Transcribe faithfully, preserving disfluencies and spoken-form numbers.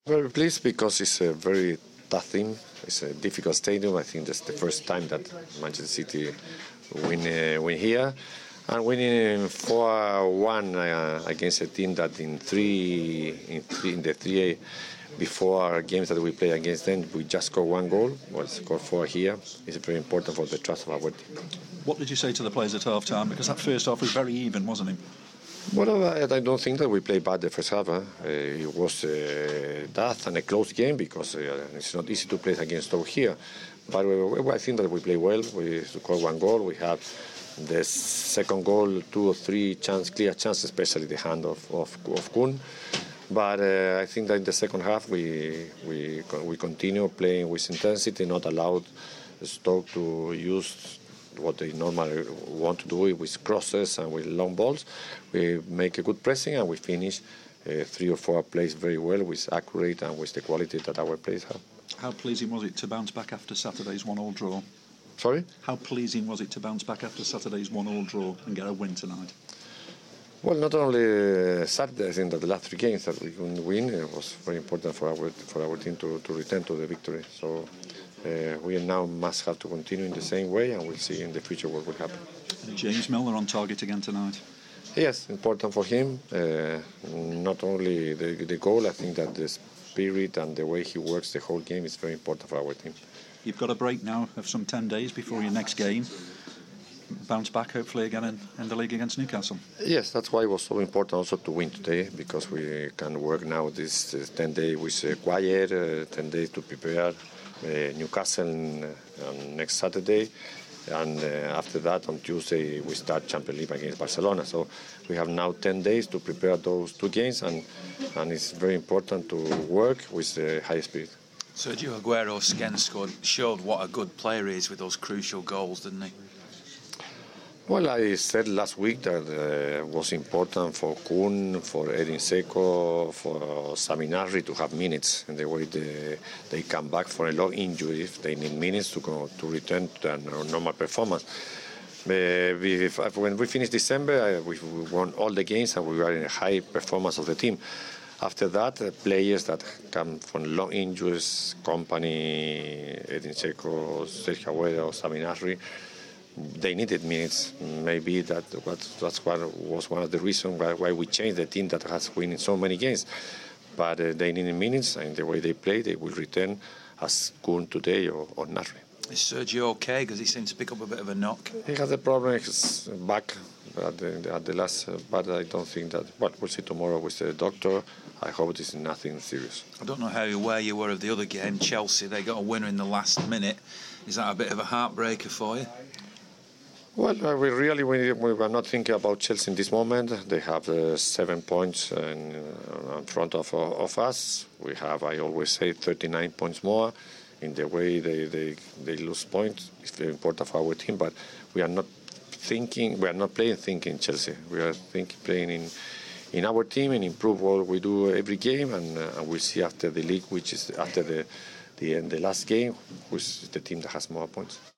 Very pleased because it's a very tough team. It's a difficult stadium. I think that's the first time that Manchester City win uh, win here, and winning four one uh, against a team that in three in three in the three A before games that we play against them, we just scored one goal. Well, scored four here. It's very important for the trust of our team. What did you say to the players at half time? Because that first half was very even, wasn't it? Well, I, I don't think that we played bad the first half. Huh? Uh, it was uh, tough and a close game because uh, it's not easy to play against Stoke here. But uh, I think that we play well. We scored one goal. We had the second goal, two or three chance, clear chances, especially the hand of of, of Kun. But uh, I think that in the second half we we we continue playing with intensity, not allowed Stoke to use what they normally want to do with crosses and with long balls. We make a good pressing and we finish uh, three or four plays very well with accurate and with the quality that our players have. How pleasing was it to bounce back after Saturday's one-all draw? Sorry? How pleasing was it to bounce back after Saturday's one-all draw and get a win tonight? Well, not only Saturday, I think that the last three games that we could win, it was very important for our for our team to, to return to the victory. So uh, we now must have to continue in the same way, and we'll see in the future what will happen. James Milner on target again tonight. Yes, important for him. Uh, not only the, the goal, I think that the spirit and the way he works the whole game is very important for our team. You've got a break now of some ten days before your next game. Bounce back hopefully again in, in the league against Newcastle. Yes, that's why it was so important also to win today, because we can work now this uh, ten days with uh, quiet, uh, ten days to prepare uh, Newcastle uh, on next Saturday, and uh, after that on Tuesday we start Champions League against Barcelona. So we have now ten days to prepare those two games, and and it's very important to work with uh, high speed. Sergio Aguero again scored, showed what a good player he is with those crucial goals, didn't he? Well, I said last week that it uh, was important for Kun, for Edin Dzeko, for Sami Nasri to have minutes, and the way they, they come back for a long injury, if they need minutes to go to return to their normal performance. Uh, we, when we finished December, uh, we won all the games and we were in a high performance of the team. After that, uh, players that come from long injuries, Kompany, Edin Dzeko, Sergio Aguero, Sami Nasri, they needed minutes. Maybe that what, that's what was one of the reasons why, why we changed the team that has won so many games. But uh, they needed minutes, and the way they play, they will return as Kun today or, or Nasri. Is Sergio okay? Because he seemed to pick up a bit of a knock. He has a problem with his back at the, at the last, uh, but I don't think that. Well, we'll see tomorrow with the doctor. I hope this is nothing serious. I don't know how aware you were of the other game, Chelsea. They got a winner in the last minute. Is that a bit of a heartbreaker for you? Well, uh, we really we, we were not thinking about Chelsea in this moment. They have uh, seven points in, uh, in front of of us. We have, I always say, thirty-nine points more. In the way they, they, they lose points, it's very important for our team. But we are not thinking, we are not playing thinking Chelsea. We are thinking playing in in our team and improve what we do every game. And, uh, and we'll see after the league, which is after the the, the last game, which is the team that has more points.